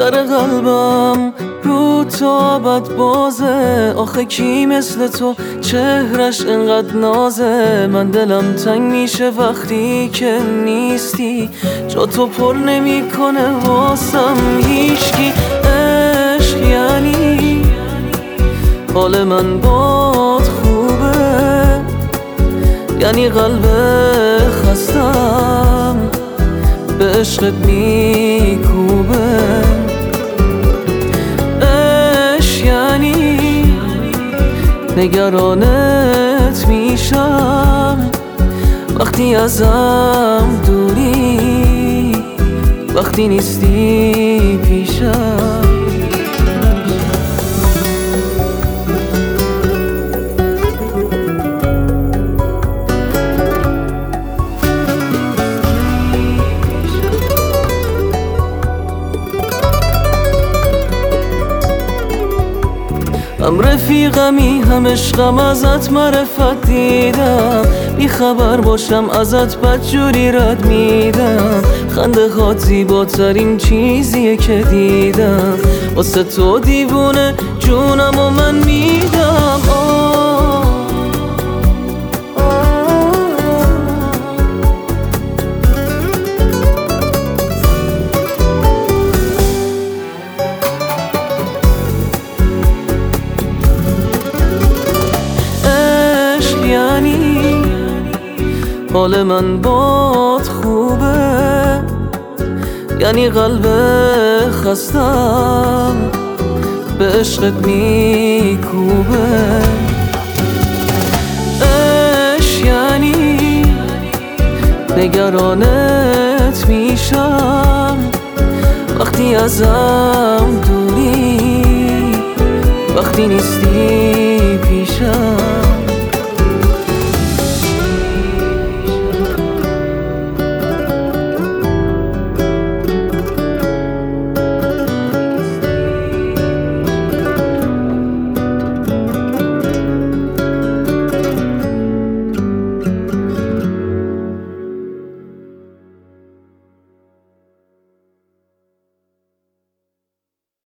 در قلبم رو تا بد بازه. آخه کی مثل تو چهرش انقدر نازه؟ من دلم تنگ میشه وقتی که نیستی، جا تو پر نمیکنه واسم هیچکی. عشق یعنی حال من باد خوبه، یعنی قلب خستم به عشقت میکوبه. عشق یعنی نگرانت میشم وقتی ازم دوری، وقتی نیستی پیشم. هم رفیقمی هم عشقم، ازت معرفت دیدم، بی خبر باشم ازت بدجوری رد میدم. خنده هات زیباترین چیزیه که دیدم، واسه تو دیوونه جونم و من میدم. حال من باد خوبه، یعنی قلب خستم به عشقت میکوبه. عشق یعنی نگرانت میشم وقتی ازم دوری، وقتی نیستی پیشم.